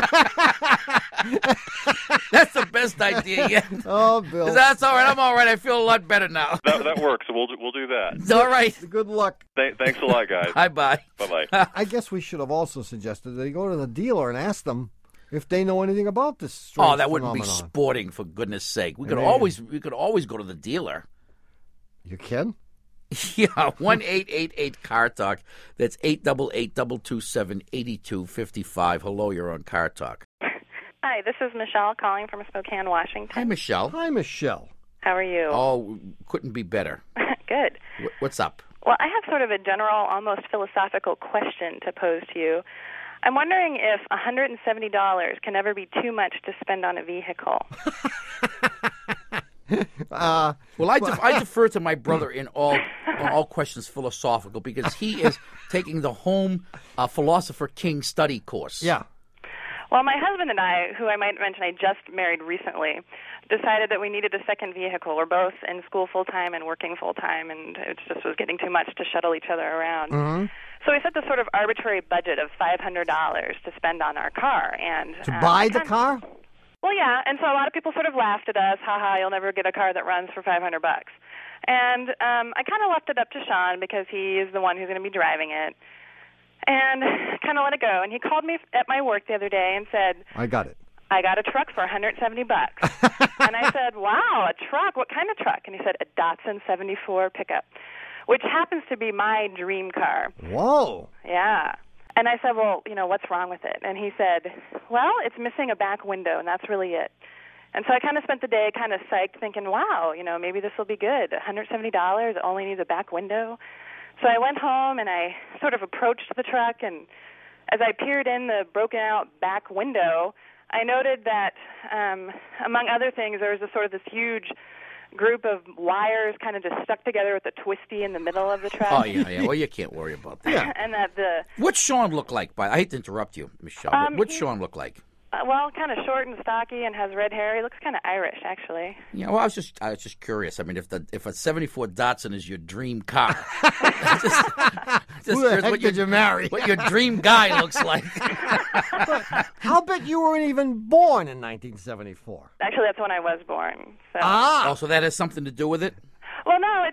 That's the best idea yet. Oh, Bill. That's all right. I'm all right. I feel a lot better now. That works. We'll do that. All right. Good luck. Thanks a lot, guys. Bye-bye. Bye-bye. I guess we should have also suggested that he go to the dealer and ask them if they know anything about this. Oh, that wouldn't be sporting, for goodness sake. We could always go to the dealer. You can? Yeah, 1-888-CAR-TALK. That's 888-227-8255. Hello, you're on Car Talk. Hi, this is Michelle calling from Spokane, Washington. Hi, Michelle. Hi, Michelle. How are you? Oh, couldn't be better. Good. What's up? Well, I have sort of a general, almost philosophical question to pose to you. I'm wondering if $170 can ever be too much to spend on a vehicle. Well, I defer to my brother in all questions philosophical because he is taking the home Philosopher King study course. Yeah. Well, my husband and I, who I might mention I just married recently, decided that we needed a second vehicle. We're both in school full-time and working full-time, and it just was getting too much to shuttle each other around. Mm-hmm. So we set this sort of arbitrary budget of $500 to spend on our car. And to buy the car? Well, yeah, and so a lot of people sort of laughed at us, ha, you'll never get a car that runs for $500. And I kind of left it up to Sean because he is the one who's going to be driving it. And kind of let it go. And he called me at my work the other day and said, I got it. I got a truck for $170. And I said, wow, a truck? What kind of truck? And he said, a Datsun 74 pickup, which happens to be my dream car. Whoa. Yeah. And I said, well, what's wrong with it? And he said, well, it's missing a back window, and that's really it. And so I kind of spent the day kind of psyched thinking, wow, maybe this will be good. $170, only needs a back window. So I went home and I sort of approached the truck, and as I peered in the broken-out back window, I noted that, among other things, there was this huge group of wires kind of just stuck together with a twisty in the middle of the truck. Oh, yeah. Well, you can't worry about that. Yeah. And that What's Sean look like? I hate to interrupt you, Michelle. What's Sean look like? Well, kind of short and stocky and has red hair. He looks kind of Irish, actually. Yeah, well, I was just curious. I mean, if a 74 Datsun is your dream car, who the heck did you marry? What your dream guy looks like. I'll bet you weren't even born in 1974. Actually, that's when I was born. So. Oh, so that has something to do with it? Well, no, it's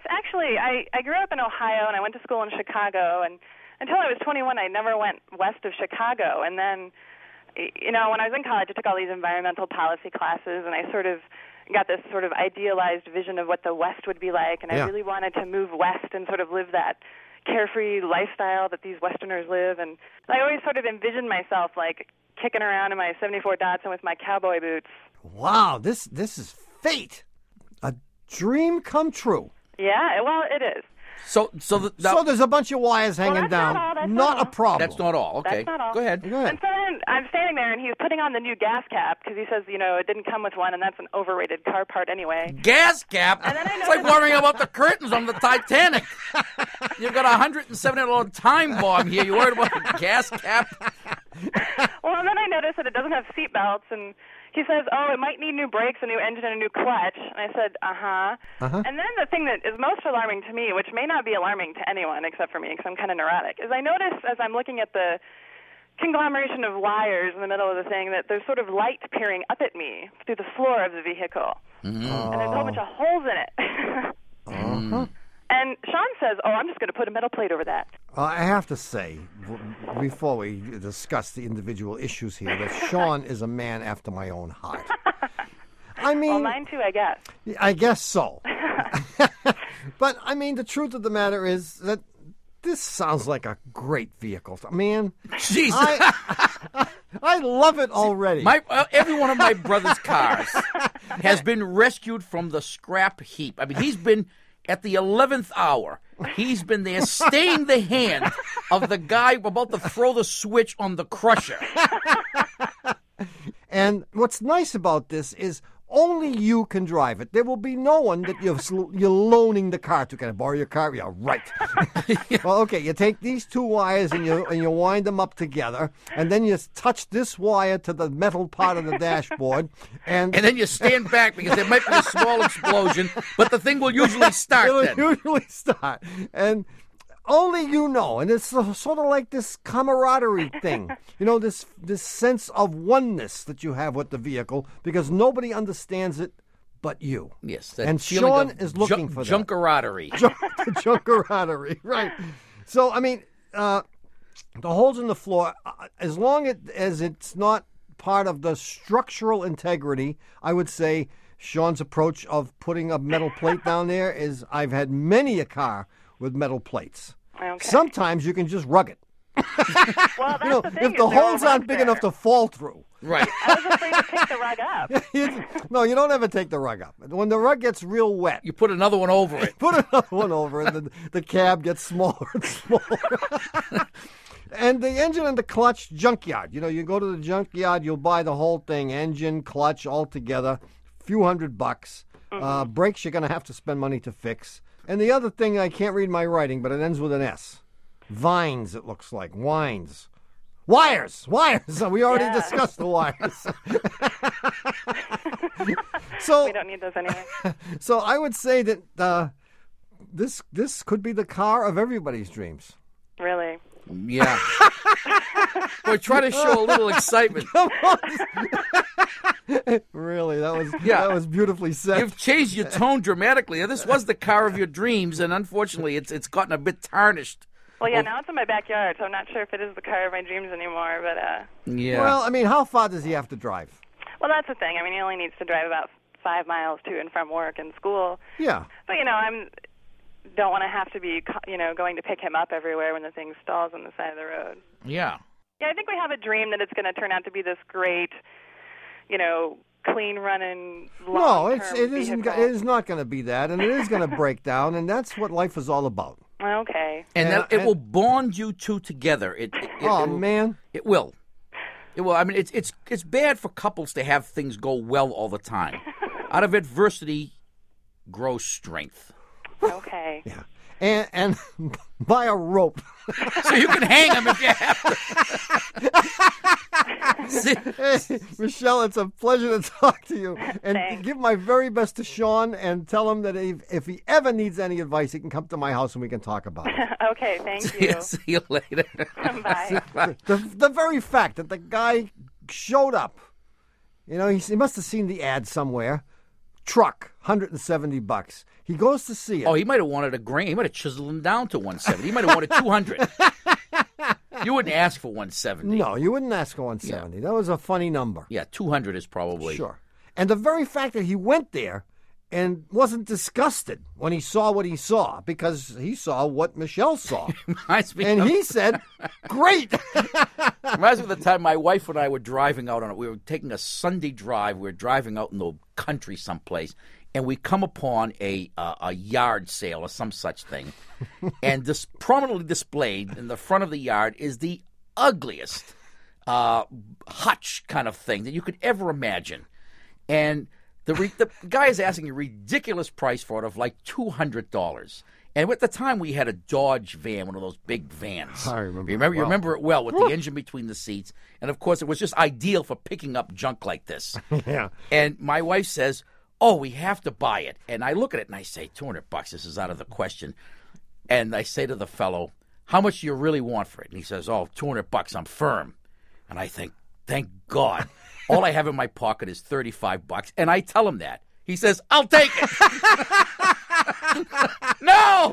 actually, I grew up in Ohio, and I went to school in Chicago, and until I was 21, I never went west of Chicago. And then, you know, when I was in college, I took all these environmental policy classes, and I sort of got this sort of idealized vision of what the West would be like, and I really wanted to move west and sort of live that carefree lifestyle that these Westerners live. And I always sort of envisioned myself, like, kicking around in my 74 Datsun with my cowboy boots. Wow, this is fate. A dream come true. Yeah, well, it is. So there's a bunch of wires hanging down. Not a problem. That's not all. Okay. That's not all. Go ahead. And so then I'm standing there, and he's putting on the new gas cap because he says, you know, it didn't come with one, and that's an overrated car part anyway. Gas cap? And then I It's like worrying about the curtains on the Titanic. You've got a $170 time bomb here. You worried about the gas cap? Well, and then I noticed that it doesn't have seat belts, and he says, oh, it might need new brakes, a new engine, and a new clutch. And I said, And then the thing that is most alarming to me, which may not be alarming to anyone except for me because I'm kind of neurotic, is I notice as I'm looking at the conglomeration of wires in the middle of the thing that there's sort of light peering up at me through the floor of the vehicle. And there's a whole bunch of holes in it. And Sean says, oh, I'm just going to put a metal plate over that. I have to say, before we discuss the individual issues here, that Sean is a man after my own heart. I mean... Well, mine too, I guess. I guess so. But, I mean, the truth of the matter is that this sounds like a great vehicle. Man, Jesus. I love it already. Every one of my brother's cars has been rescued from the scrap heap. I mean, he's been... At the 11th hour, he's been there staying the hand of the guy about to throw the switch on the crusher. And what's nice about this is only you can drive it. There will be no one that you're loaning the car to. Can I borrow your car? Yeah, right. Well, okay, you take these two wires and you wind them up together, and then you touch this wire to the metal part of the dashboard. And then you stand back because there might be a small explosion, but the thing will usually start then. It will usually start. And only you know, and it's sort of like this camaraderie thing, you know, this sense of oneness that you have with the vehicle because nobody understands it but you. Yes, and Sean is looking for that. Junkeraderie. Junkeraderie, right. So, I mean, the holes in the floor, as long as it's not part of the structural integrity, I would say Sean's approach of putting a metal plate down there is I've had many a car with metal plates. Okay. Sometimes you can just rug it. Well, that's the thing. If the holes aren't big enough to fall through. Right. I was afraid to take the rug up. No, you don't ever take the rug up. When the rug gets real wet. You put another one over it. Put another one over it, and the cab gets smaller and smaller. And the engine and the clutch, junkyard. You know, you go to the junkyard, you'll buy the whole thing, engine, clutch, all together, few $100. Brakes you're going to have to spend money to fix. And the other thing, I can't read my writing, but it ends with an S. Vines, it looks like. Wines. Wires! We already discussed the wires. So we don't need those anyway. So I would say that this could be the car of everybody's dreams. Really? Yeah. We're trying to show a little excitement. Really, that was beautifully said. You've changed your tone dramatically. This was the car of your dreams, and unfortunately, it's gotten a bit tarnished. Well, yeah, now it's in my backyard, so I'm not sure if it is the car of my dreams anymore. But yeah. Well, I mean, how far does he have to drive? Well, that's the thing. I mean, he only needs to drive about 5 miles to and from work and school. Yeah. But don't want to have to be, going to pick him up everywhere when the thing stalls on the side of the road. Yeah. Yeah, I think we have a dream that it's going to turn out to be this great, clean running, long-term vehicle. It is not going to be that, and it is going to break down, and that's what life is all about. Okay. And it will bond you two together. Man. It will. It will. I mean, it's bad for couples to have things go well all the time. Out of adversity grows strength. Okay. Yeah. And buy a rope. So you can hang them if you have to. Hey, Michelle, it's a pleasure to talk to you. And Thanks. Give my very best to Sean and tell him that if he ever needs any advice, he can come to my house and we can talk about it. Okay, thank you. See you later. Bye. The very fact that the guy showed up, he must have seen the ad somewhere. Truck, $170. He goes to see it. Oh, he might have wanted a grand. He might have chiseled him down to 170. He might have wanted 200. You wouldn't ask for 170. No, you wouldn't ask for 170. Yeah. That was a funny number. Yeah, 200 is probably. Sure. And the very fact that he went there and wasn't disgusted when he saw what he saw, because he saw what Michelle saw. And he said, great. Reminds me of the time my wife and I were driving out on it. We were taking a Sunday drive. We were driving out in the country someplace, and we come upon a yard sale or some such thing. And this prominently displayed in the front of the yard is the ugliest hutch kind of thing that you could ever imagine. And the guy is asking a ridiculous price for it of like $200. And at the time, we had a Dodge van, one of those big vans. I remember. You remember it well, with the engine between the seats. And, of course, it was just ideal for picking up junk like this. Yeah. And my wife says, oh, we have to buy it. And I look at it and I say, $200, this is out of the question. And I say to the fellow, how much do you really want for it? And he says, oh, $200, I'm firm. And I think, thank God. All I have in my pocket is $35, and I tell him that. He says, I'll take it. No!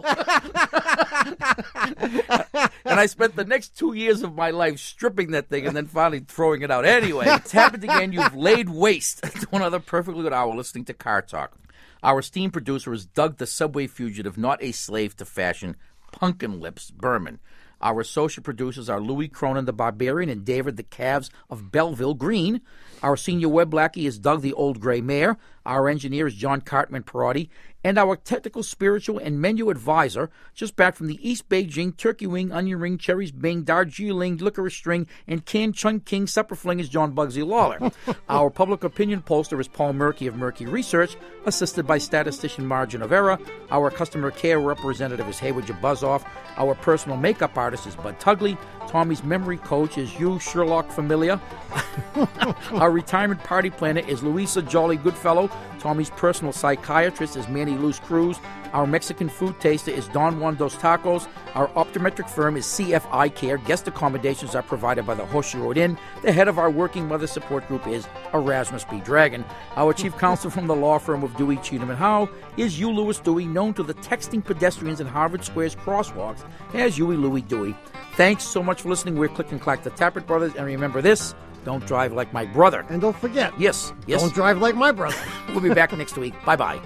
And I spent the next 2 years of my life stripping that thing and then finally throwing it out. Anyway, it's happened again. You've laid waste to another perfectly good hour listening to Car Talk. Our esteemed producer is Doug the Subway Fugitive, not a slave to fashion, Pumpkin Lips Berman. Our associate producers are Louis Cronin the Barbarian and David the Calves of Belleville Green. Our senior web lackey is Doug the Old Gray Mare. Our engineer is John Cartman Perotti. And our technical, spiritual, and menu advisor, just back from the East Beijing, turkey wing, onion ring, cherries bing, Darjeeling, licorice string, and canned Chun King supper fling is John Bugsy Lawler. Our public opinion pollster is Paul Murky of Murky Research, assisted by statistician Margin of Error. Our customer care representative is Hayward Jabuzoff. Our personal makeup artist is Bud Tugley. Tommy's memory coach is you, Sherlock Familia. Our retirement party planner is Louisa Jolly Goodfellow. Tommy's personal psychiatrist is Manny Luz Cruz. Our Mexican food taster is Don Juan Dos Tacos. Our optometric firm is CFI Care. Guest accommodations are provided by the Horseshoe Road Inn. The head of our working mother support group is Erasmus B. Dragon. Our chief counsel from the law firm of Dewey, Cheatham & Howe is Hugh Lewis Dewey, known to the texting pedestrians in Harvard Square's crosswalks as Huey Louie Dewey. Thanks so much for listening. We're Click and Clack, the Tappert Brothers. And remember this, don't drive like my brother. And don't forget. Yes. Don't drive like my brother. We'll be back next week. Bye-bye.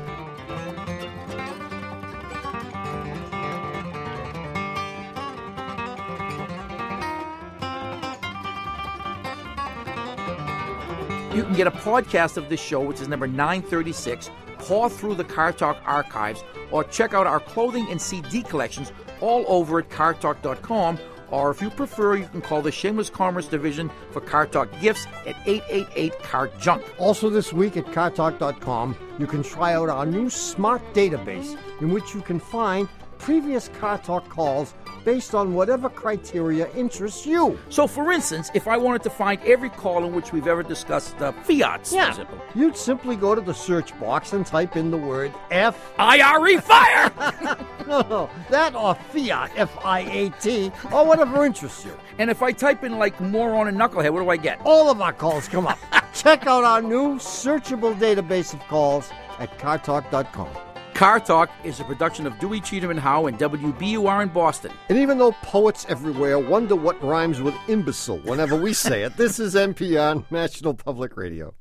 You can get a podcast of this show, which is number 936, paw through the Car Talk archives, or check out our clothing and CD collections all over at cartalk.com. Or if you prefer, you can call the Shameless Commerce Division for Car Talk gifts at 888-CAR-JUNK. Also this week at cartalk.com, you can try out our new smart database in which you can find previous Car Talk calls based on whatever criteria interests you. So, for instance, if I wanted to find every call in which we've ever discussed Fiats, for example. You'd simply go to the search box and type in the word F-I-R-E, fire! No, that or Fiat, F-I-A-T, or whatever interests you. And if I type in, like, moron and knucklehead, what do I get? All of our calls come up. Check out our new searchable database of calls at cartalk.com. Car Talk is a production of Dewey, Cheatham & Howe and WBUR in Boston. And even though poets everywhere wonder what rhymes with imbecile whenever we say it, this is NPR, National Public Radio.